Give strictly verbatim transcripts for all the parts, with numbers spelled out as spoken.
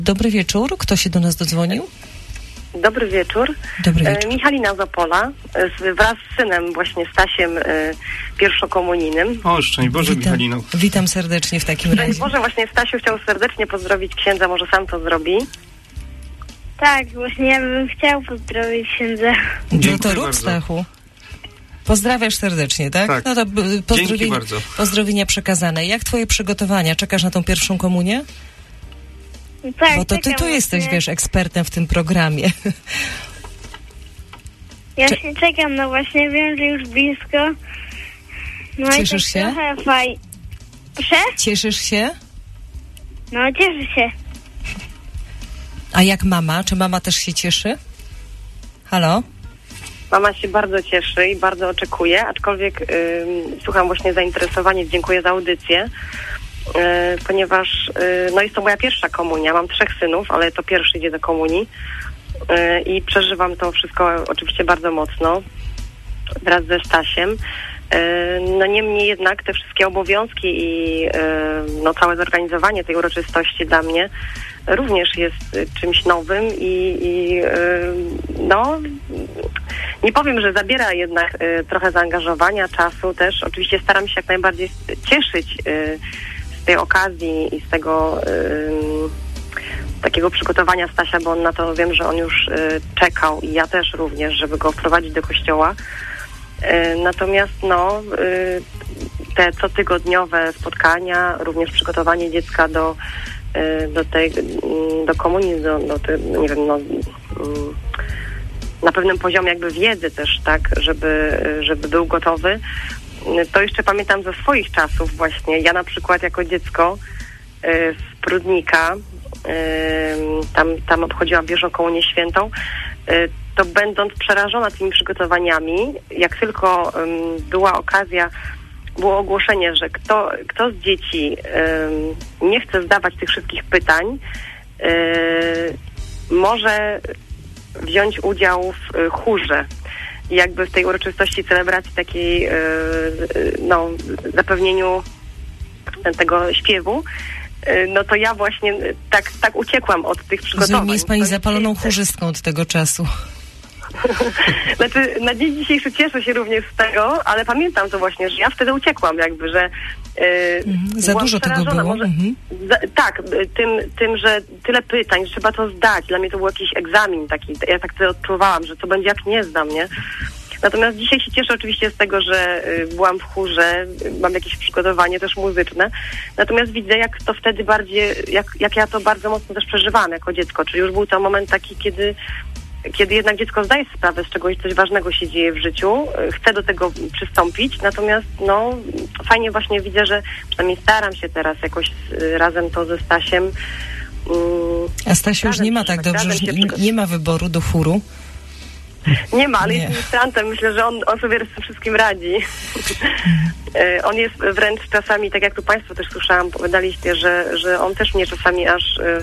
Dobry wieczór. Kto się do nas dodzwonił? Dobry wieczór. Dobry wieczór. E, Michalina z Opola, z, wraz z synem właśnie Stasiem e, pierwszokomunijnym. O, szczęść Boże, Witam, Michalino. witam serdecznie w takim razie. Może właśnie Stasiu chciał serdecznie pozdrowić księdza, może sam to zrobi. Tak, właśnie ja bym chciał pozdrowić księdza. No to rób, bardzo. Stachu. Pozdrawiasz serdecznie, tak? Tak. No to b- pozdrowienia, bardzo. pozdrowienia przekazane. Jak twoje przygotowania? Czekasz na tą pierwszą komunię? Tak, Bo to ty czekam tu jesteś, właśnie. wiesz, ekspertem w tym programie. Ja Cze- się czekam, no właśnie wiem, że już blisko. No i Cieszysz tak się? trochę faj... Proszę? Cieszysz się? No cieszę się. A jak mama? Czy mama też się cieszy? Halo? Mama się bardzo cieszy i bardzo oczekuje, aczkolwiek y, słucham właśnie zainteresowanie, dziękuję za audycję, y, ponieważ y, no jest to moja pierwsza komunia, mam trzech synów, ale to pierwszy idzie do komunii y, i przeżywam to wszystko oczywiście bardzo mocno wraz ze Stasiem. Y, no niemniej jednak te wszystkie obowiązki i y, no całe zorganizowanie tej uroczystości dla mnie również jest y, czymś nowym i, i y, no nie powiem, że zabiera jednak y, trochę zaangażowania, czasu też. Oczywiście staram się jak najbardziej cieszyć y, z tej okazji i z tego y, takiego przygotowania Stasia, bo on na to wiem, że on już y, czekał i ja też również, żeby go wprowadzić do kościoła. Y, natomiast no y, te cotygodniowe spotkania, również przygotowanie dziecka do do tej, do komunii, do, do tej, nie wiem, no, na pewnym poziomie jakby wiedzy też, tak, żeby, żeby był gotowy. To jeszcze pamiętam ze swoich czasów właśnie. Ja na przykład jako dziecko z Prudnika, tam, tam obchodziłam pierwszą komunię świętą, to będąc przerażona tymi przygotowaniami, jak tylko była okazja, było ogłoszenie, że kto, kto z dzieci y, nie chce zdawać tych wszystkich pytań, y, może wziąć udział w y, chórze. I jakby w tej uroczystości celebracji takiej, y, y, no, zapewnieniu tego śpiewu, y, no to ja właśnie tak, tak uciekłam od tych przygotowań. Rozumiem, jest pani To zapaloną jest- chórzystką od tego czasu. Znaczy, na dzień dzisiejszy cieszę się również z tego, ale pamiętam to właśnie, że ja wtedy uciekłam jakby, że yy, Mhm, za byłam dużo tego przerażona. było. Może, Mhm. za, tak, y, tym, tym, że tyle pytań, że trzeba to zdać. Dla mnie to był jakiś egzamin taki, ja tak to odczuwałam, że to będzie jak nie zdam, nie? Natomiast dzisiaj się cieszę oczywiście z tego, że y, byłam w chórze, y, mam jakieś przygotowanie też muzyczne. Natomiast widzę, jak to wtedy bardziej, jak, jak ja to bardzo mocno też przeżywałam jako dziecko. Czyli już był to moment taki, kiedy kiedy jednak dziecko zdaje sprawę z czegoś, coś ważnego się dzieje w życiu, chce do tego przystąpić, natomiast no fajnie właśnie widzę, że przynajmniej staram się teraz jakoś y, razem to ze Stasiem. Y, A Stasiu już razem nie ma tak przeżywać, dobrze, razem że się nie, przygo- nie ma wyboru do chóru. Nie ma, ale Nie. jest ministrantem. Myślę, że on, on sobie z tym wszystkim radzi. Y, on jest wręcz czasami, tak jak tu Państwo też słyszałam, powiedzieliście, że, że on też mnie czasami aż y,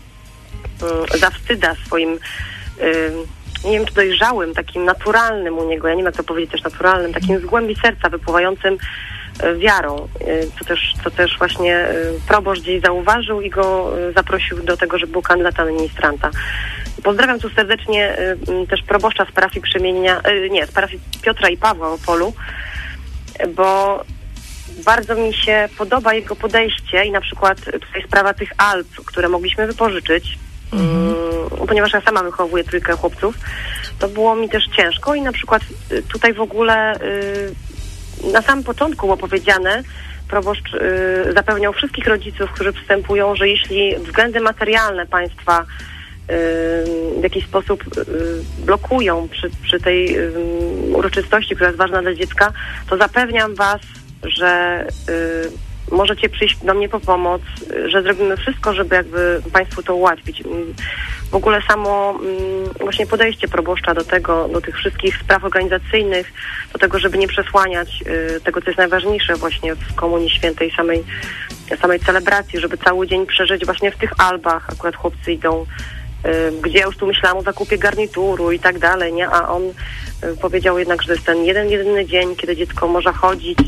y, zawstydza swoim y, nie wiem, czy dojrzałym, takim naturalnym u niego, ja nie wiem, jak to powiedzieć, też naturalnym, takim z głębi serca wypływającym y, wiarą, y, co też, co też właśnie y, proboszcz gdzieś zauważył i go y, zaprosił do tego, żeby był kandydatem na ministranta. Pozdrawiam tu serdecznie y, y, też proboszcza z parafii Przemienia, y, nie, z parafii Piotra i Pawła w Opolu, y, bo bardzo mi się podoba jego podejście i na przykład tutaj sprawa tych Alp, które mogliśmy wypożyczyć, mhm. y, ponieważ ja sama wychowuję trójkę chłopców, to było mi też ciężko i na przykład y, tutaj w ogóle y, na samym początku było powiedziane, proboszcz y, zapewniał wszystkich rodziców, którzy wstępują, że jeśli względy materialne państwa y, w jakiś sposób y, blokują przy, przy tej y, uroczystości, która jest ważna dla dziecka, to zapewniam was, że y, możecie przyjść do mnie po pomoc, y, że zrobimy wszystko, żeby jakby państwu to ułatwić. Y, w ogóle samo y, właśnie podejście proboszcza do tego, do tych wszystkich spraw organizacyjnych, do tego, żeby nie przesłaniać y, tego, co jest najważniejsze właśnie w Komunii Świętej, samej, samej celebracji, żeby cały dzień przeżyć właśnie w tych Albach. Akurat chłopcy idą, y, gdzie ja już tu myślałam o zakupie garnituru i tak dalej, nie? A on y, powiedział jednak, że to jest ten jeden, jedyny dzień, kiedy dziecko może chodzić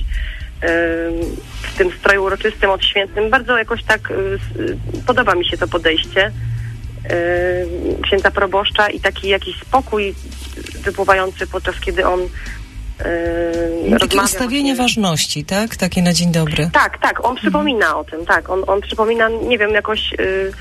w tym stroju uroczystym, odświętnym. Bardzo jakoś tak y, podoba mi się to podejście. y, księdza proboszcza i taki jakiś spokój wypływający podczas kiedy on Yy, takie ustawienie właśnie ważności, tak? Takie na dzień dobry. Tak, tak, on przypomina mhm. o tym, tak. On, on przypomina, nie wiem, jakoś yy,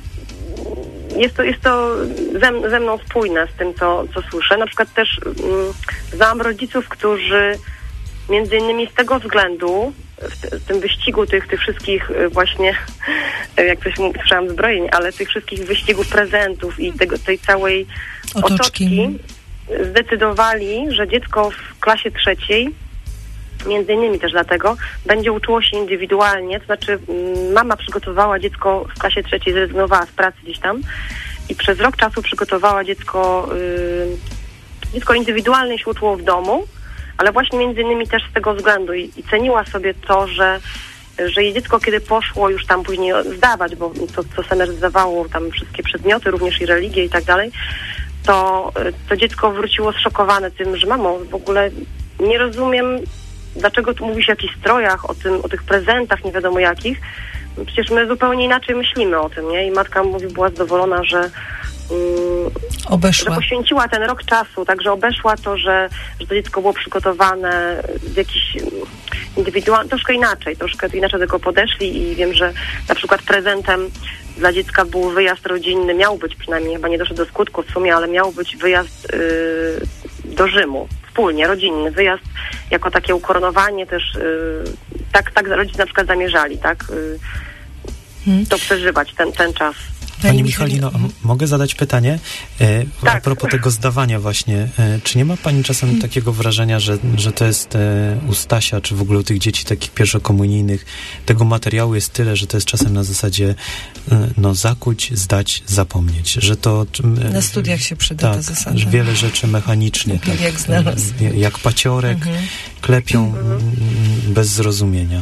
jest to, jest to ze, ze mną spójne z tym, co, co słyszę. Na przykład też yy, znam rodziców, którzy między innymi z tego względu w, t- w tym wyścigu tych, tych wszystkich yy, właśnie, yy, jak coś mu słyszałam zbrojeń, ale tych wszystkich wyścigów prezentów i tego, tej całej otoczki, otoczki zdecydowali, że dziecko w klasie trzeciej, między innymi też dlatego, będzie uczyło się indywidualnie, to znaczy mama przygotowała dziecko w klasie trzeciej, zrezygnowała z pracy gdzieś tam i przez rok czasu przygotowała dziecko, yy, dziecko indywidualnie się uczyło w domu, ale właśnie między innymi też z tego względu i, i ceniła sobie to, że że jej dziecko, kiedy poszło już tam później zdawać, bo to, to semestr zdawało tam wszystkie przedmioty, również i religię i tak dalej, to, to dziecko wróciło zszokowane tym, że mamo, w ogóle nie rozumiem, dlaczego tu mówisz o jakichś strojach, o tym, o tych prezentach nie wiadomo jakich. No przecież my zupełnie inaczej myślimy o tym, nie? I matka mówi, była zadowolona, że, um, obeszła. że poświęciła ten rok czasu, także obeszła to, że, że to dziecko było przygotowane w jakiś indywidualny, troszkę inaczej, troszkę inaczej do tego podeszli i wiem, że na przykład prezentem dla dziecka był wyjazd rodzinny, miał być przynajmniej, chyba nie doszedł do skutku w sumie, ale miał być wyjazd yy, do Rzymu, wspólnie, rodzinny wyjazd, jako takie ukoronowanie też, yy, tak, tak rodzice na przykład zamierzali, tak, yy, hmm. to przeżywać, ten, ten czas. Pani Michalino, m- mogę zadać pytanie? E, tak. A propos tego zdawania właśnie. E, czy nie ma pani czasem hmm. takiego wrażenia, że, że to jest e, u Stasia, czy w ogóle u tych dzieci takich pierwszokomunijnych, tego materiału jest tyle, że to jest czasem na zasadzie e, no zakuć, zdać, zapomnieć. Że to... E, na studiach się przyda tak, ta zasada. wiele rzeczy mechanicznie. Tak, jak znalazł. Jak, jak paciorek, mhm. klepią mhm. m, bez zrozumienia.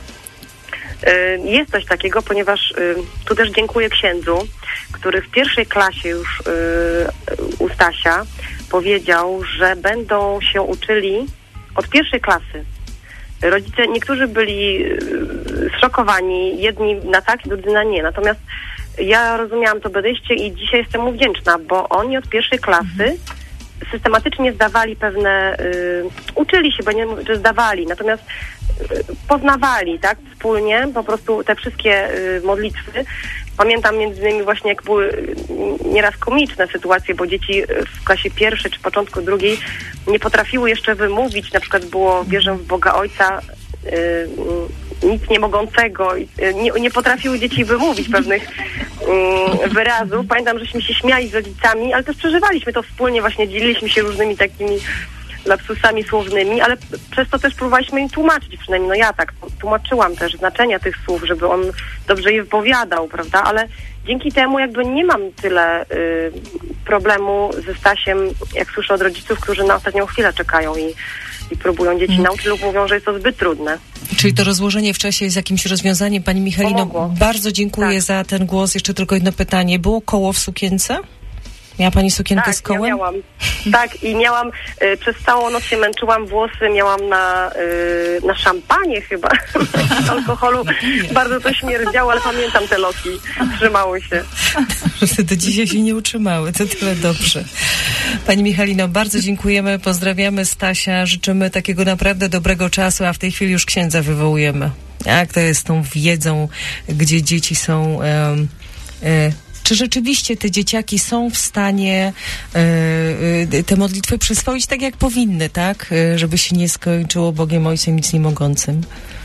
Jest coś takiego, ponieważ tu też dziękuję księdzu, który w pierwszej klasie już u Stasia powiedział, że będą się uczyli od pierwszej klasy. Rodzice, niektórzy byli zszokowani, jedni na tak, drudzy na nie. Natomiast ja rozumiałam to podejście i dzisiaj jestem mu wdzięczna, bo oni od pierwszej klasy systematycznie zdawali pewne, y, uczyli się, bo nie mówię, że zdawali, natomiast y, poznawali, tak, wspólnie po prostu te wszystkie y, modlitwy. Pamiętam między innymi właśnie, jak były y, nieraz komiczne sytuacje, bo dzieci w klasie pierwszej czy początku drugiej nie potrafiły jeszcze wymówić, na przykład było wierzę w Boga Ojca, y, y, nic nie mogącego, y, nie, nie potrafiły dzieci wymówić pewnych y, wyrazów. Pamiętam, żeśmy się śmiali z rodzicami, ale też przeżywaliśmy to wspólnie, właśnie dzieliliśmy się różnymi takimi lapsusami słownymi, ale przez to też próbowaliśmy im tłumaczyć, przynajmniej no ja tak tłumaczyłam też znaczenia tych słów, żeby on dobrze je wypowiadał, prawda, ale dzięki temu jakby nie mam tyle y, problemu ze Stasiem, jak słyszę od rodziców, którzy na ostatnią chwilę czekają i, i próbują dzieci hmm. nauczyć lub mówią, że jest to zbyt trudne. Czyli to rozłożenie w czasie jest jakimś rozwiązaniem. Pani Michalino, pomogło. Bardzo dziękuję tak. za ten głos. Jeszcze tylko jedno pytanie. Było koło w sukience? Miała pani sukienkę tak, z kołem? Ja miałam. Tak, i miałam, y, przez całą noc się męczyłam, włosy miałam na, y, na szampanie chyba, z alkoholu. Bardzo to śmierdziało, ale pamiętam te loki, trzymały się. Do dzisiaj się nie utrzymały, to tyle dobrze. Pani Michalino, bardzo dziękujemy, pozdrawiamy Stasia, życzymy takiego naprawdę dobrego czasu, a w tej chwili już księdza wywołujemy. Jak to jest z tą wiedzą, gdzie dzieci są... Um, y, Czy rzeczywiście te dzieciaki są w stanie y, y, te modlitwy przyswoić tak, jak powinny, tak? Y, żeby się nie skończyło Bogiem Ojcem nic nie mogącym.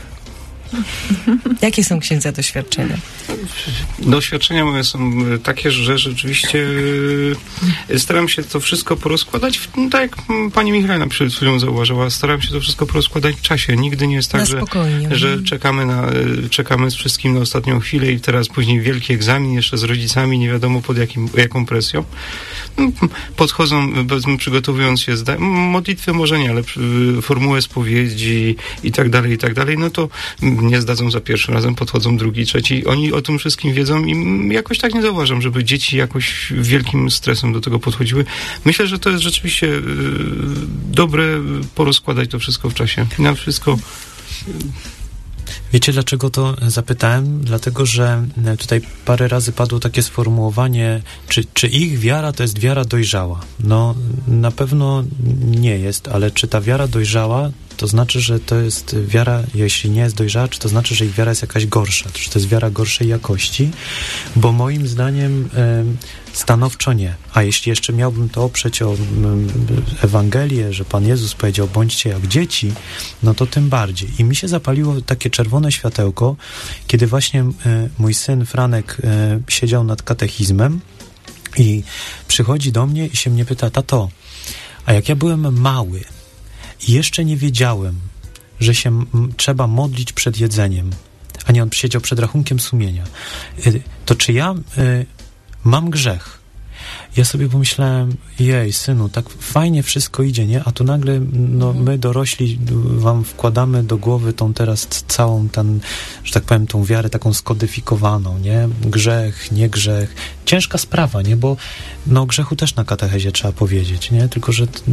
Jakie są księdza doświadczenia? Doświadczenia moje są takie, że rzeczywiście staram się to wszystko porozkładać, w, no tak jak pani Michalina przed chwilą zauważyła, staram się to wszystko porozkładać w czasie. Nigdy nie jest tak, że, że czekamy, na, czekamy z wszystkim na ostatnią chwilę i teraz później wielki egzamin jeszcze z rodzicami, nie wiadomo pod jakim, jaką presją. Podchodzą, przygotowując się, zda- modlitwy może nie, ale formułę spowiedzi i tak dalej, i tak dalej, no to nie zdadzą za pierwszym razem, podchodzą drugi, trzeci. Oni o tym wszystkim wiedzą i jakoś tak nie zauważam, żeby dzieci jakoś wielkim stresem do tego podchodziły. Myślę, że to jest rzeczywiście y, dobre porozkładać to wszystko w czasie. Na wszystko... Wiecie, dlaczego to zapytałem? Dlatego, że tutaj parę razy padło takie sformułowanie, czy, czy ich wiara to jest wiara dojrzała? No, na pewno nie jest, ale czy ta wiara dojrzała, to znaczy, że to jest wiara, jeśli nie jest dojrzała, czy to znaczy, że ich wiara jest jakaś gorsza? Czy to jest wiara gorszej jakości? Bo moim zdaniem e, stanowczo nie. A jeśli jeszcze miałbym to oprzeć o m, Ewangelię, że Pan Jezus powiedział, bądźcie jak dzieci, no to tym bardziej. I mi się zapaliło takie czerwone światełko, kiedy właśnie e, mój syn Franek e, siedział nad katechizmem i przychodzi do mnie i się mnie pyta, tato, a jak ja byłem mały, i jeszcze nie wiedziałem, że się m- trzeba modlić przed jedzeniem, a nie on siedział przed rachunkiem sumienia, y, to czy ja y, mam grzech? Ja sobie pomyślałem, jej, synu, tak fajnie wszystko idzie, nie? A tu nagle, no, my dorośli wam wkładamy do głowy tą teraz całą, ten, że tak powiem, tą wiarę taką skodyfikowaną, nie? Grzech, nie grzech. Ciężka sprawa, nie? Bo no, o grzechu też na katechezie trzeba powiedzieć, nie? Tylko, że t-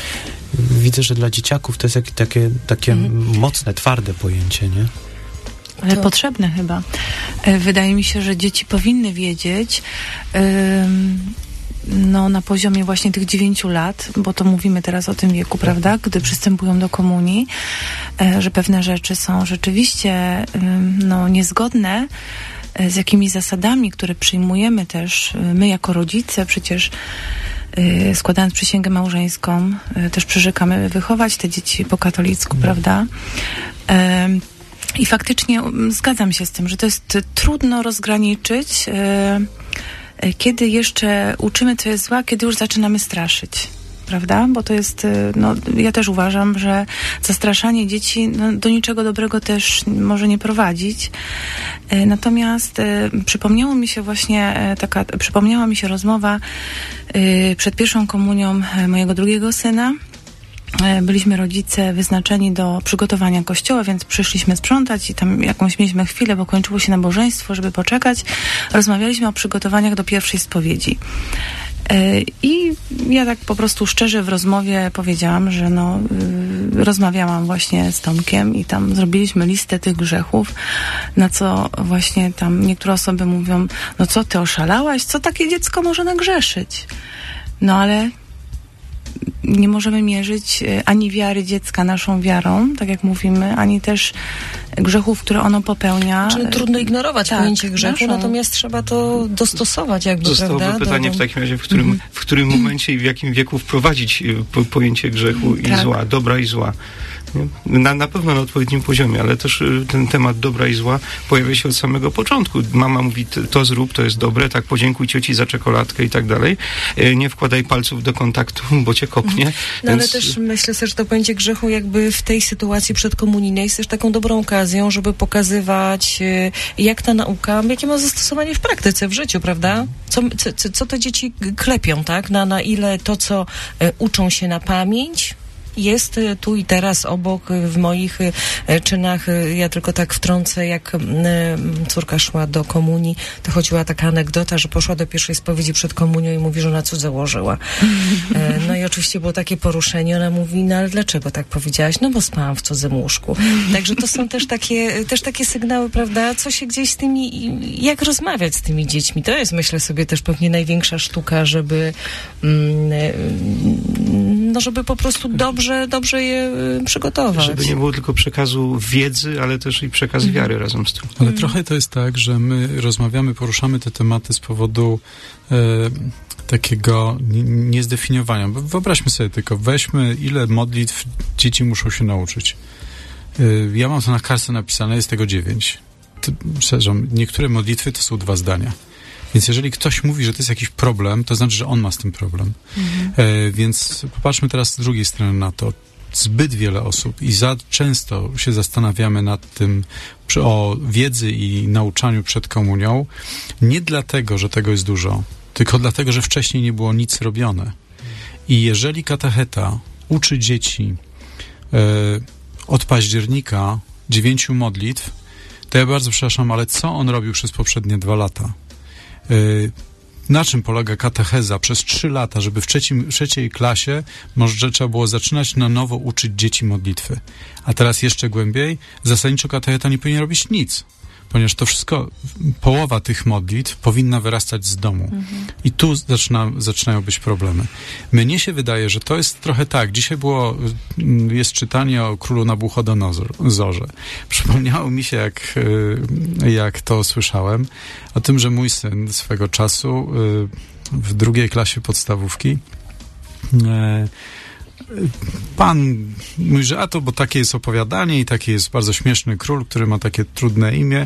widzę, że dla dzieciaków to jest jak, takie, takie mhm. mocne, twarde pojęcie, nie? Ale to... potrzebne chyba. Wydaje mi się, że dzieci powinny wiedzieć ym, no, na poziomie właśnie tych dziewięciu lat, bo to mówimy teraz o tym wieku, prawda, gdy przystępują do komunii, y, że pewne rzeczy są rzeczywiście y, no, niezgodne z jakimiś zasadami, które przyjmujemy też y, my jako rodzice, przecież y, składając przysięgę małżeńską, y, też przyrzekamy wychować te dzieci po katolicku, no. prawda? Y, I faktycznie zgadzam się z tym, że to jest trudno rozgraniczyć, yy, kiedy jeszcze uczymy, co jest złe, kiedy już zaczynamy straszyć, prawda? Bo to jest, yy, no, ja też uważam, że zastraszanie dzieci no, do niczego dobrego też może nie prowadzić. Yy, natomiast yy, przypomniało mi się właśnie yy, taka, przypomniała mi się rozmowa yy, przed pierwszą komunią yy, mojego drugiego syna. Byliśmy rodzice wyznaczeni do przygotowania kościoła, więc przyszliśmy sprzątać i tam jakąś mieliśmy chwilę, bo kończyło się nabożeństwo, żeby poczekać. Rozmawialiśmy o przygotowaniach do pierwszej spowiedzi. I ja tak po prostu szczerze w rozmowie powiedziałam, że no, rozmawiałam właśnie z Tomkiem i tam zrobiliśmy listę tych grzechów, na co właśnie tam niektóre osoby mówią, no co ty oszalałaś? Co takie dziecko może nagrzeszyć? No ale nie możemy mierzyć ani wiary dziecka naszą wiarą, tak jak mówimy, ani też grzechów, które ono popełnia. Czyli trudno ignorować tak, pojęcie grzechu, naszą... natomiast trzeba to dostosować jakby, Zostałoby prawda? pytanie do... w takim razie, w którym, mm. w którym momencie i w jakim wieku wprowadzić po, pojęcie grzechu i tak. zła, dobra i zła. Na, na pewno na odpowiednim poziomie, ale też ten temat dobra i zła pojawia się od samego początku. Mama mówi, to zrób, to jest dobre, tak, podziękuj cioci za czekoladkę i tak dalej. Nie wkładaj palców do kontaktu, bo cię kopnie. No Więc... ale też myślę sobie, że to pojęcie grzechu jakby w tej sytuacji przedkomunijnej jest też taką dobrą okazją, żeby pokazywać, jak ta nauka, jakie ma zastosowanie w praktyce, w życiu, prawda? Co, co, co te dzieci klepią, tak? Na, na ile to, co uczą się na pamięć, jest tu i teraz obok w moich czynach. Ja tylko tak wtrącę, jak córka szła do komunii, to chodziła taka anegdota, że poszła do pierwszej spowiedzi przed komunią i mówi, że ona cudze łożyła. No i oczywiście było takie poruszenie. Ona mówi, no ale dlaczego tak powiedziałaś? No bo spałam w cudzym łóżku. Także to są też takie, też takie sygnały, prawda? Co się gdzieś z tymi, jak rozmawiać z tymi dziećmi. To jest, myślę sobie, też pewnie największa sztuka, żeby no żeby po prostu dobrze dobrze je przygotować. Żeby nie było tylko przekazu wiedzy, ale też i przekaz mm. wiary razem z tym. Ale mm. trochę to jest tak, że my rozmawiamy, poruszamy te tematy z powodu e, takiego niezdefiniowania. Bo wyobraźmy sobie tylko, weźmy ile modlitw dzieci muszą się nauczyć. E, ja mam to na kartce napisane, jest tego dziewięć. Szczerze, niektóre modlitwy to są dwa zdania. Więc jeżeli ktoś mówi, że to jest jakiś problem, to znaczy, że on ma z tym problem. Mhm. E, więc popatrzmy teraz z drugiej strony na to. Zbyt wiele osób i za często się zastanawiamy nad tym przy, o wiedzy i nauczaniu przed komunią, nie dlatego, że tego jest dużo, tylko dlatego, że wcześniej nie było nic robione. I jeżeli katecheta uczy dzieci e, od października dziewięciu modlitw, to ja bardzo przepraszam, ale co on robił przez poprzednie dwa lata? na czym polega katecheza przez trzy lata, żeby w, trzecim, w trzeciej klasie może trzeba było zaczynać na nowo uczyć dzieci modlitwy. A teraz jeszcze głębiej, zasadniczo katecheta nie powinien robić nic, ponieważ to wszystko, połowa tych modlitw powinna wyrastać z domu. Mhm. I tu zaczyna, zaczynają być problemy. Mnie się wydaje, że to jest trochę tak. Dzisiaj było, jest czytanie o królu Nabuchodonozorze. Przypomniało mi się, jak, jak to słyszałem, o tym, że mój syn swego czasu w drugiej klasie podstawówki pan mówi, że a to, bo takie jest opowiadanie i taki jest bardzo śmieszny król, który ma takie trudne imię,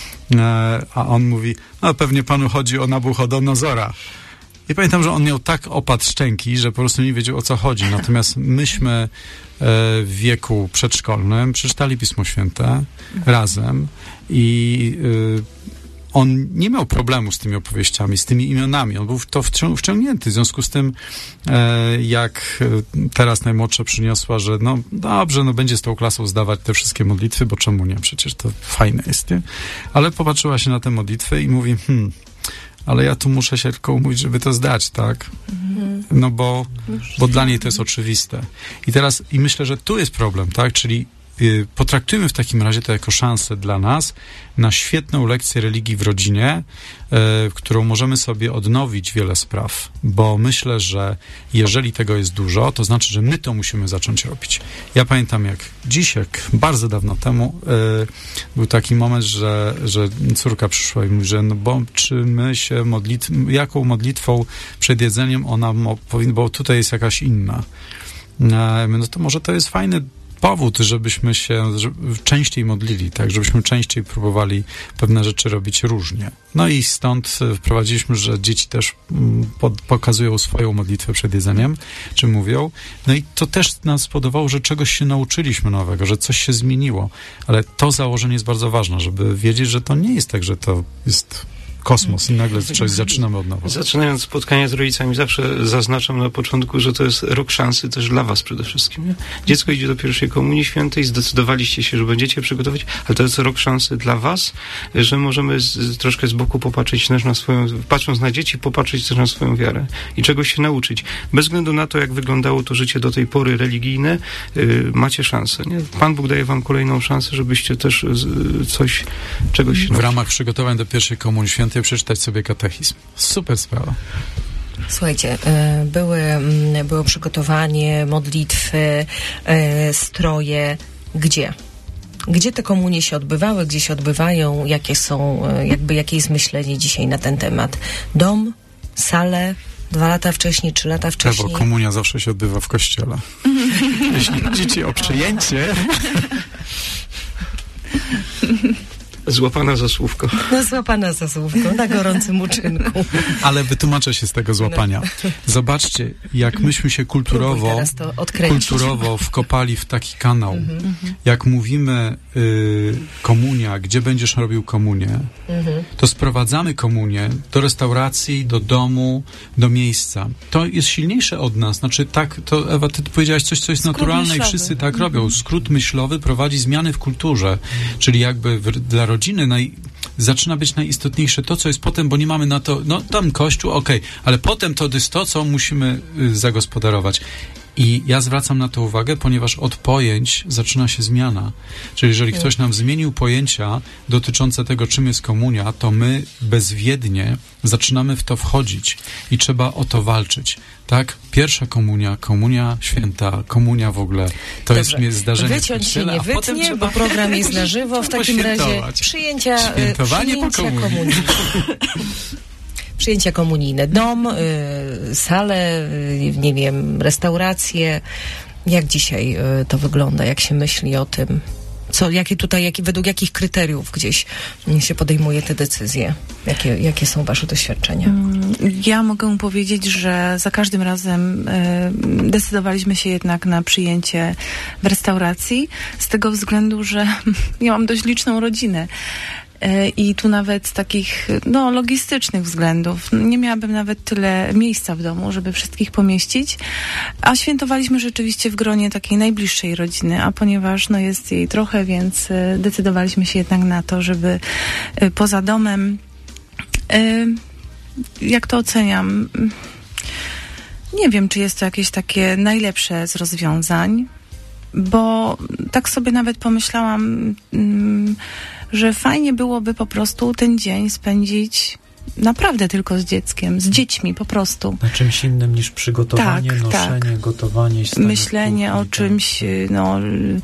e, a on mówi, no pewnie panu chodzi o Nabuchodonozora. I pamiętam, że on miał tak opad szczęki, że po prostu nie wiedział, o co chodzi. Natomiast myśmy e, w wieku przedszkolnym przeczytali Pismo Święte razem i e, on nie miał problemu z tymi opowieściami, z tymi imionami. On był w to wcią- wciągnięty. W związku z tym, e, jak teraz najmłodsza przyniosła, że no dobrze, no będzie z tą klasą zdawać te wszystkie modlitwy, bo czemu nie? Przecież to fajne jest, nie? Ale popatrzyła się na te modlitwy i mówi, hmm, ale ja tu muszę się tylko umówić, żeby to zdać, tak? Mhm. No bo, bo dla niej to jest oczywiste. I teraz, i myślę, że tu jest problem, tak? Czyli y, potraktujmy w takim razie to jako szansę dla nas na świetną lekcję religii w rodzinie, y, którą możemy sobie odnowić wiele spraw, bo myślę, że jeżeli tego jest dużo, to znaczy, że my to musimy zacząć robić. Ja pamiętam, jak dziś, jak bardzo dawno temu y, był taki moment, że, że córka przyszła i mówi, że no bo czy my się modlit, jaką modlitwą przed jedzeniem ona mo, powinna, bo tutaj jest jakaś inna. Y, no to może to jest fajny powód, żebyśmy się żeby częściej modlili, tak, żebyśmy częściej próbowali pewne rzeczy robić różnie. No i stąd wprowadziliśmy, że dzieci też pod, pokazują swoją modlitwę przed jedzeniem, czy mówią. No i to też nas spowodowało, że czegoś się nauczyliśmy nowego, że coś się zmieniło. Ale to założenie jest bardzo ważne, żeby wiedzieć, że to nie jest tak, że to jest kosmos i nagle coś zaczynamy od nowa. Zaczynając spotkania z rodzicami, zawsze zaznaczam na początku, że to jest rok szansy też dla was przede wszystkim. Nie? Dziecko idzie do pierwszej komunii świętej, zdecydowaliście się, że będziecie przygotować, ale to jest rok szansy dla was, że możemy z, troszkę z boku popatrzeć też na swoją, patrząc na dzieci, popatrzeć też na swoją wiarę i czegoś się nauczyć. Bez względu na to, jak wyglądało to życie do tej pory religijne, yy, macie szansę. Nie? Pan Bóg daje wam kolejną szansę, żebyście też z, coś, czegoś się nauczyli. W ramach przygotowań do pierwszej komunii świętej przeczytać sobie katechizm. Super sprawa. Słuchajcie, były, było przygotowanie, modlitwy, stroje. Gdzie? Gdzie te komunie się odbywały? Gdzie się odbywają? Jakie są, jakby, jakie jest myślenie dzisiaj na ten temat? Dom, salę, dwa lata wcześniej, trzy lata wcześniej? Bo komunia zawsze się odbywa w kościele. Jeśli chodzicie o przyjęcie... Złapana za słówko. No, złapana za słówko, na gorącym uczynku. Ale wytłumaczę się z tego złapania. Zobaczcie, jak myśmy się kulturowo, kulturowo wkopali w taki kanał. Mm-hmm. Jak mówimy y, komunia, gdzie będziesz robił komunię, mm-hmm. to sprowadzamy komunię do restauracji, do domu, do miejsca. To jest silniejsze od nas. Znaczy tak, to Ewa, ty powiedziałaś coś, co jest Skrót naturalne myślowy. I wszyscy tak mm-hmm. robią. Skrót myślowy prowadzi zmiany w kulturze. Czyli jakby w, dla rodziny naj, zaczyna być najistotniejsze to, co jest potem, bo nie mamy na to, no tam kościół, okej, okay, ale potem to jest to, co musimy y, zagospodarować. I ja zwracam na to uwagę, ponieważ od pojęć zaczyna się zmiana. Czyli jeżeli ktoś nam zmienił pojęcia dotyczące tego, czym jest komunia, to my bezwiednie zaczynamy w to wchodzić i trzeba o to walczyć. Tak? Pierwsza komunia, komunia święta, komunia w ogóle, to Dobrze. Jest zdarzenie. Wyciąć się nie wytnie, trzeba... bo program jest na żywo. W takim razie przyjęcia, przyjęcia komunii. komunii. Przyjęcia komunijne, dom, y, salę, y, nie wiem, restaurację. Jak dzisiaj y, to wygląda? Jak się myśli o tym? Co, jakie tutaj, jakie, według jakich kryteriów gdzieś się podejmuje te decyzje? Jakie, jakie są wasze doświadczenia? Ja mogę powiedzieć, że za każdym razem y, decydowaliśmy się jednak na przyjęcie w restauracji, z tego względu, że ja mam dość liczną rodzinę. I tu nawet z takich, no, logistycznych względów nie miałabym nawet tyle miejsca w domu, żeby wszystkich pomieścić, a świętowaliśmy rzeczywiście w gronie takiej najbliższej rodziny, a ponieważ, no, jest jej trochę, więc decydowaliśmy się jednak na to, żeby poza domem y, jak to oceniam? Nie wiem, czy jest to jakieś takie najlepsze z rozwiązań, bo tak sobie nawet pomyślałam, że fajnie byłoby po prostu ten dzień spędzić naprawdę tylko z dzieckiem, z dziećmi po prostu. Na czymś innym niż przygotowanie, tak, noszenie, tak. gotowanie. Myślenie kuchni, o czymś, tak. no,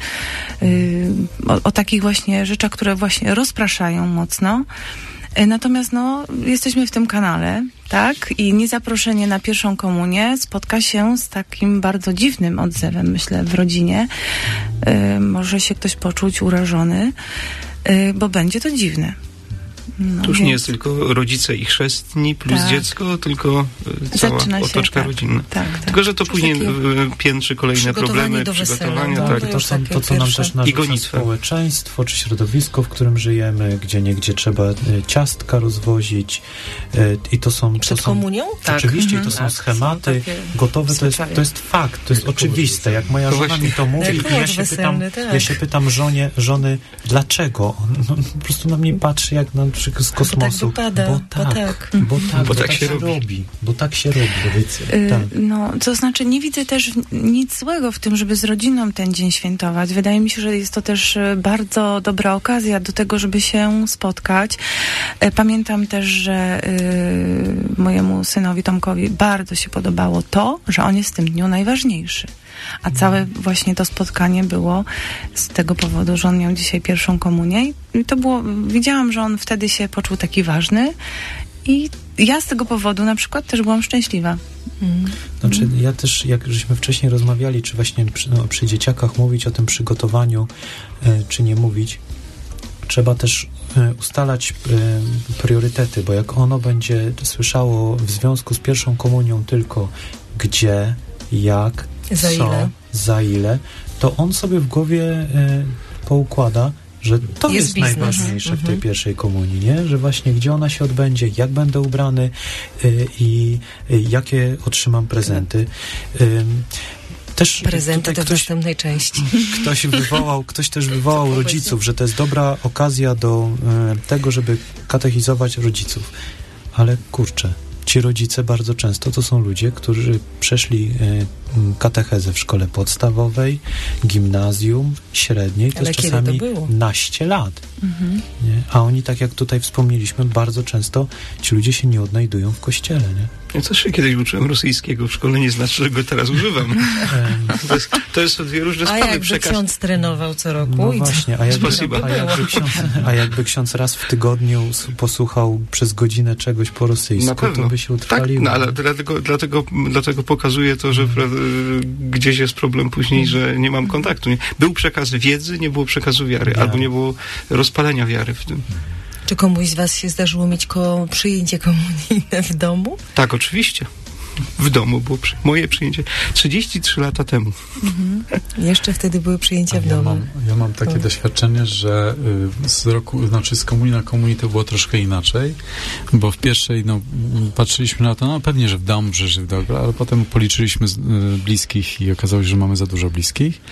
yy, o, o takich właśnie rzeczach, które właśnie rozpraszają mocno. Natomiast no, jesteśmy w tym kanale, tak? I niezaproszenie na pierwszą komunię spotka się z takim bardzo dziwnym odzewem, myślę, w rodzinie. Yy, może się ktoś poczuć urażony, yy, bo będzie to dziwne. No, to już więc... nie jest tylko rodzice i chrzestni plus tak. dziecko, tylko cała Zaczyna się, otoczka tak, rodzinna. Tak, tak. Tylko, że to później takie piętrzy kolejne problemy, do przygotowania. wesela, tak. To, to, są, to, co nam też narzuca społeczeństwo, czy środowisko, w którym żyjemy, gdzie niegdzie trzeba y, ciastka rozwozić y, i to są... Przed to są, komunią? Tak. Oczywiście, Mhm. to są tak, schematy są gotowe, to jest, to jest fakt, to jest oczywiste. Jak moja To żona właśnie. mi to mówi Jak i ja się, weselny, pytam, tak. ja się pytam żonie, żony, dlaczego? No, po prostu na mnie patrzy jak na przykład z kosmosu. Bo tak wypada, bo bo tak, tak. bo tak, bo tak się robi. robi. Bo tak się robi, powiedzmy. Yy, Tak. No, to znaczy nie widzę też nic złego w tym, żeby z rodziną ten dzień świętować. Wydaje mi się, że jest to też y, bardzo dobra okazja do tego, żeby się spotkać. Y, Pamiętam też, że y, mojemu synowi Tomkowi bardzo się podobało to, że on jest w tym dniu najważniejszy. A całe właśnie to spotkanie było z tego powodu, że on miał dzisiaj pierwszą komunię i to było, widziałam, że on wtedy się poczuł taki ważny i ja z tego powodu na przykład też byłam szczęśliwa. Mm. Znaczy, ja też, jak żeśmy wcześniej rozmawiali, czy właśnie przy, no, przy dzieciakach mówić o tym przygotowaniu, y, czy nie mówić, trzeba też y, ustalać y, priorytety, bo jak ono będzie słyszało w związku z pierwszą komunią tylko gdzie, jak, Za co, ile? za ile, to on sobie w głowie y, poukłada, że to Jest jest, biznes. najważniejsze Mhm. w tej pierwszej komunii, nie? Że właśnie gdzie ona się odbędzie, jak będę ubrany y, i y, jakie otrzymam prezenty. Y, też Prezenty tutaj to w ktoś, następnej części. ktoś wywołał, ktoś też wywołał rodziców, że to jest dobra okazja do y, tego, żeby katechizować rodziców. Ale kurczę, ci rodzice bardzo często to są ludzie, którzy przeszli y, katechezę w szkole podstawowej, gimnazjum, średniej, to Ale jest kiedy czasami to było? naście lat. Mhm. Nie? A oni, tak jak tutaj wspomnieliśmy, bardzo często ci ludzie się nie odnajdują w kościele. Nie? Ja też się kiedyś uczyłem rosyjskiego w szkole, nie znaczy, że go teraz używam. To jest, to jest dwie różne A sprawy. jakby Przekaz. ksiądz trenował co roku? No i co? właśnie, a jakby, Spasiba. a, jakby ksiądz, a jakby ksiądz raz w tygodniu s- posłuchał przez godzinę czegoś po Na rosyjsku, pewno. to by się Tak, utrwaliło. no ale dlatego, dlatego, dlatego pokazuje to, że pra, gdzieś jest problem później, że nie mam kontaktu. Nie? Był przekaz wiedzy, nie było przekazu wiary, Wiary. albo nie było rozpalenia wiary w tym. Czy komuś z was się zdarzyło mieć ko- przyjęcie komunijne w domu? Tak, oczywiście. W domu było przy, moje przyjęcie trzydzieści trzy lata temu. Mhm. Jeszcze wtedy były przyjęcia A w ja, domu. mam, ja mam takie O. doświadczenie, że y, z roku, znaczy z komunii na komunii to było troszkę inaczej, bo w pierwszej no, m, patrzyliśmy na to, no pewnie, że w domu, że, że w domu, ale potem policzyliśmy z, y, bliskich i okazało się, że mamy za dużo bliskich.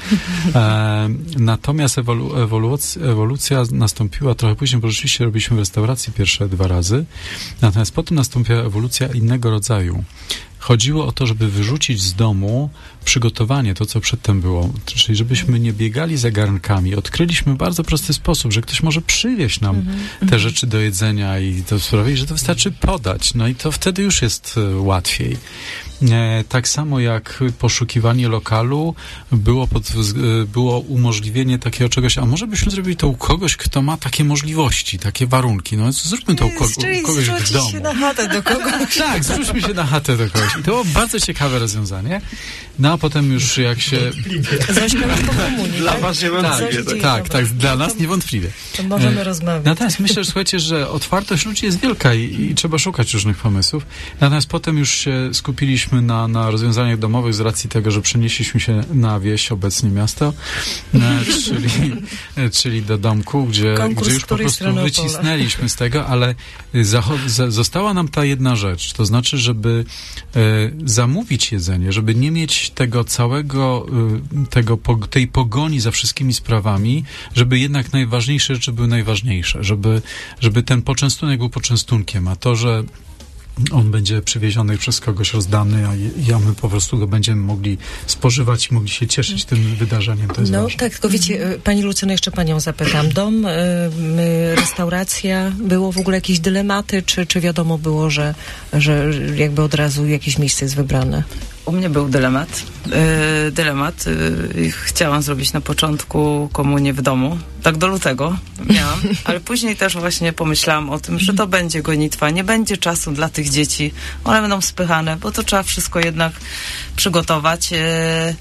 E, natomiast ewolu, ewolucja, ewolucja nastąpiła trochę później, bo rzeczywiście robiliśmy w restauracji pierwsze dwa razy, natomiast potem nastąpiła ewolucja innego rodzaju. Chodziło o to, żeby wyrzucić z domu przygotowanie, to co przedtem było, czyli żebyśmy nie biegali za garnkami. Odkryliśmy bardzo prosty sposób, że ktoś może przywieźć nam Mhm. te rzeczy do jedzenia i to sprawi, że to wystarczy podać. No i to wtedy już jest e, łatwiej. E, tak samo jak poszukiwanie lokalu było, pod, wz- e, było umożliwienie takiego czegoś, a może byśmy zrobili to u kogoś, kto ma takie możliwości, takie warunki. No zróbmy to u, ko- Czyli u kogoś w zrzucić domu. się na chatę do kogoś. Tak, zwróćmy się na chatę do kogoś. I to było bardzo ciekawe rozwiązanie. No a potem już jak się... Zośka po komunii, Dla tak? was nie Coś wątpliwie. dzieje, Tak, tak, dobra. tak, dla No nas to- niewątpliwie. To możemy E, rozmawiać. Natomiast myślę, że słuchajcie, że otwartość ludzi jest wielka i, i trzeba szukać różnych pomysłów. Natomiast potem już się skupiliśmy na, na rozwiązaniach domowych z racji tego, że przenieśliśmy się na wieś, obecnie miasto, e, czyli, e, czyli do domku, gdzie, Konkurs, gdzie już po której prostu strony Opola. wycisnęliśmy z tego, ale zacho- za- została nam ta jedna rzecz, to znaczy, żeby e, zamówić jedzenie, żeby nie mieć tego całego, e, tego, po, tej pogoni za wszystkimi sprawami, żeby jednak najważniejsze rzeczy były najważniejsze, żeby, żeby ten poczęstunek był poczęstunkiem, a to, że on będzie przywieziony przez kogoś rozdany, a, i, a my po prostu go będziemy mogli spożywać i mogli się cieszyć tym wydarzeniem. To jest no ważne. tak, tylko wiecie, pani Lucyno, jeszcze panią zapytam. Dom, y, y, restauracja, było w ogóle jakieś dylematy, czy, czy wiadomo było, że, że jakby od razu jakieś miejsce jest wybrane? U mnie był dylemat. Yy, dylemat. Yy, chciałam zrobić na początku komunię w domu. Tak do lutego miałam. Ale później też właśnie pomyślałam o tym, że to będzie gonitwa. Nie będzie czasu dla tych dzieci. One będą spychane, bo to trzeba wszystko jednak przygotować. Yy,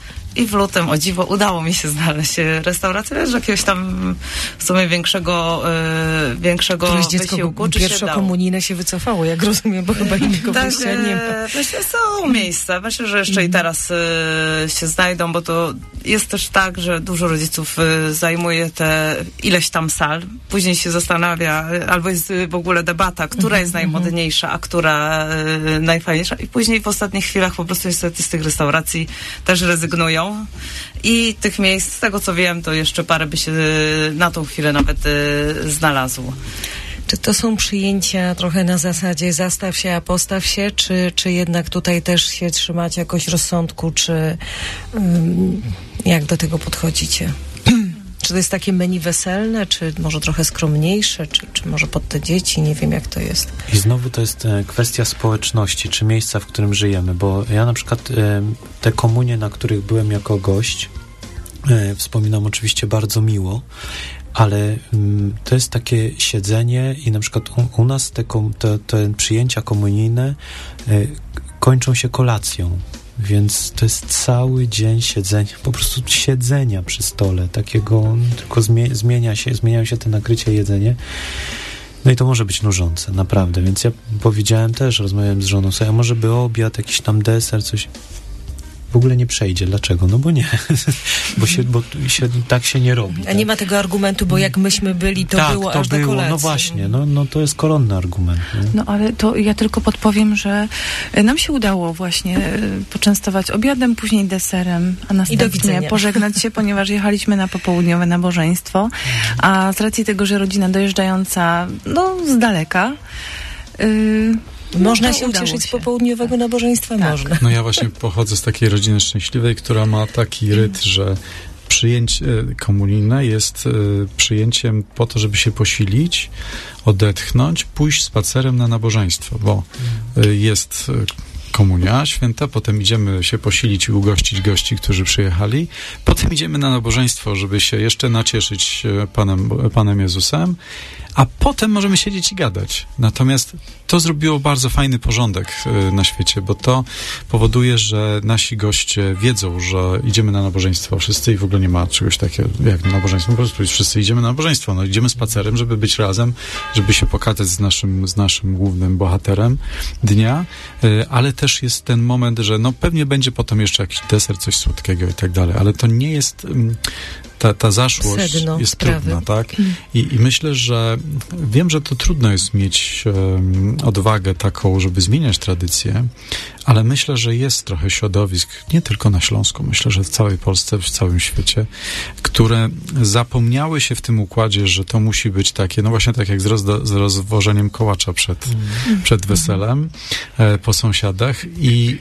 I w lutym, o dziwo, udało mi się znaleźć restaurację, wiesz, jakiegoś tam w sumie większego, yy, większego Któreś dziecko wysiłku. Czy pierwszokomunijne się wycofało, jak rozumiem, bo chyba innego tak, wyjścia nie ma. Myślę, są miejsca. Myślę, że jeszcze i teraz y, się znajdą, bo to jest też tak, że dużo rodziców y, zajmuje te ileś tam sal. Później się zastanawia, y, albo jest y, w ogóle debata, która jest najmodniejsza, a która y, najfajniejsza. I później w ostatnich chwilach po prostu niestety z tych restauracji też rezygnują. I tych miejsc, z tego co wiem, to jeszcze parę by się y, na tą chwilę nawet y, znalazło. Czy to są przyjęcia trochę na zasadzie zastaw się, a postaw się, czy, czy jednak tutaj też się trzymacie jakoś rozsądku, czy um, jak do tego podchodzicie? Czy to jest takie menu weselne, czy może trochę skromniejsze, czy, czy może pod te dzieci? Nie wiem, jak to jest. I znowu to jest e, kwestia społeczności, czy miejsca, w którym żyjemy, bo ja na przykład e, te komunie, na których byłem jako gość, e, wspominam oczywiście bardzo miło, ale mm, to jest takie siedzenie i na przykład u, u nas te, te, te przyjęcia komunijne y, kończą się kolacją, więc to jest cały dzień siedzenia, po prostu siedzenia przy stole, takiego, tylko zmie, zmienia się, zmieniają się te nakrycia i jedzenie. No i to może być nużące, naprawdę, więc ja powiedziałem też, rozmawiałem z żoną sobie, a może by obiad, jakiś tam deser, coś... W ogóle nie przejdzie. Dlaczego? No bo nie. bo się, bo się, tak się nie robi. A nie ma tego argumentu, bo jak myśmy byli, to tak, było to aż było, do kolacji. No właśnie, no, no to jest koronny argument. Nie? No ale to ja tylko podpowiem, że nam się udało właśnie poczęstować obiadem, później deserem, a następnie pożegnać się, ponieważ jechaliśmy na popołudniowe nabożeństwo, a z racji tego, że rodzina dojeżdżająca, no z daleka, yy, Można no, się ucieszyć się. z popołudniowego nabożeństwa? Tak. Można. No ja właśnie pochodzę z takiej rodziny szczęśliwej, która ma taki ryt, że przyjęcie komunijne jest przyjęciem po to, żeby się posilić, odetchnąć, pójść spacerem na nabożeństwo, bo jest komunia święta, potem idziemy się posilić i ugościć gości, którzy przyjechali, potem idziemy na nabożeństwo, żeby się jeszcze nacieszyć Panem, Panem Jezusem, a potem możemy siedzieć i gadać. Natomiast to zrobiło bardzo fajny porządek na świecie, bo to powoduje, że nasi goście wiedzą, że idziemy na nabożeństwo wszyscy i w ogóle nie ma czegoś takiego jak nabożeństwo, po prostu wszyscy idziemy na nabożeństwo, no idziemy spacerem, żeby być razem, żeby się pokazać z naszym, z naszym głównym bohaterem dnia, ale też jest ten moment, że no pewnie będzie potem jeszcze jakiś deser, coś słodkiego i tak dalej, ale to nie jest... Ta, ta zaszłość Sedno jest sprawy. trudna, tak? I, I myślę, że wiem, że to trudno jest mieć um, odwagę taką, żeby zmieniać tradycję, ale myślę, że jest trochę środowisk, nie tylko na Śląsku, myślę, że w całej Polsce, w całym świecie, które zapomniały się w tym układzie, że to musi być takie, no właśnie tak jak z, rozda- z rozwożeniem kołacza przed, mm. przed weselem e, po sąsiadach i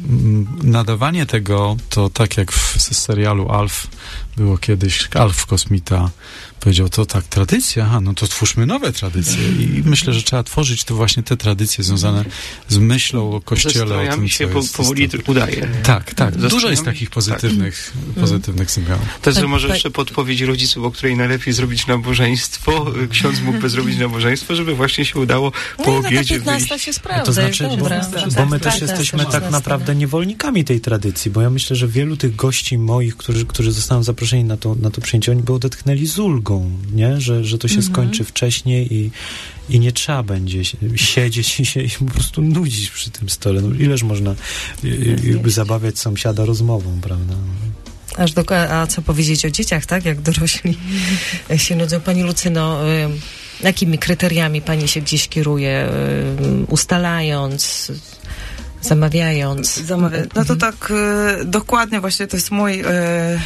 e, nadawanie tego, to tak jak w serialu Alf było kiedyś, Alf Kosmita powiedział, to tak, tradycja, aha, no to twórzmy nowe tradycje i myślę, że trzeba tworzyć to właśnie te tradycje związane z myślą o Kościele, o tym, się co po, jest powoli udaje. Tak, tak, dużo jest takich pozytywnych, tak. pozytywnych sygnałów. Też może jeszcze podpowiedź rodziców, o której najlepiej zrobić nabożeństwo, ksiądz mógłby zrobić nabożeństwo, żeby właśnie się udało po no, obiedzie wyjść. wyjść. Się sprawdza, to znaczy, bo, dobra. bo my tak, też tak, jesteśmy tak, tak naprawdę niewolnikami tej tradycji, bo ja myślę, że wielu tych gości moich, którzy, którzy zostaną zaproszeni na to, na to przyjęcie, oni by odetchnęli z ulgą, nie? Że, że to się mm-hmm. skończy wcześniej i, i nie trzeba będzie siedzieć i się i po prostu nudzić przy tym stole. No, ileż można jakby zabawiać sąsiada rozmową, prawda? Aż do, a co powiedzieć o dzieciach, tak? Jak dorośli się nudzą. Pani Lucyno, y, jakimi kryteriami pani się gdzieś kieruje, y, ustalając, zamawiając? Zamawia- no to tak y, dokładnie właśnie to jest mój... Y,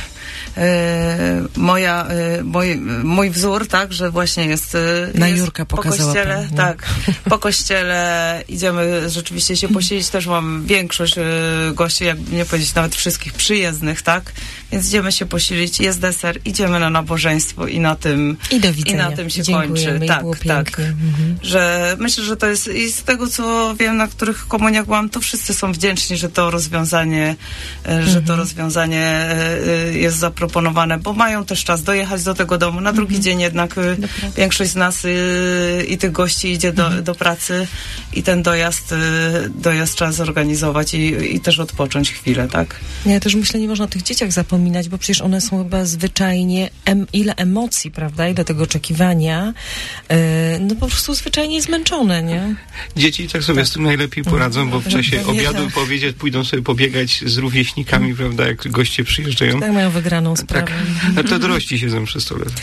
e, moja, e, mój, mój wzór, tak, że właśnie jest, e, Na jest Jurka po pokazała kościele, pan, nie? tak, po kościele idziemy rzeczywiście się posilić, też mam większość e, gości, jakby nie powiedzieć nawet wszystkich przyjezdnych, tak, więc idziemy się posilić, jest deser, idziemy na nabożeństwo i na tym, I do widzenia. i na tym się Dziękujemy, kończy. i Tak, było tak. pięknie. Mhm. Że myślę, że to jest i z tego, co wiem, na których komuniach byłam, to wszyscy są wdzięczni, że to rozwiązanie, e, że to rozwiązanie e, e, jest zaproponowane, bo mają też czas dojechać do tego domu. Na drugi dzień jednak e, większość z nas e, i tych gości idzie do, do pracy i ten dojazd, e, dojazd trzeba zorganizować i, i też odpocząć chwilę, tak? Ja też myślę, nie można o tych dzieciach zapominać, bo przecież one są chyba zwyczajnie, em, ile emocji, prawda, ile tego oczekiwania, e, no po prostu zwyczajnie zmęczone, nie? Dzieci tak sobie z tym najlepiej poradzą, bo w czasie Pewnie obiadu tak. powiedzieć, pójdą sobie pobiegać z rówieśnikami, prawda, jak goście przyjeżdżają. Tak mają wygraną sprawę. Tak, a to dorośli siedzą przy stole.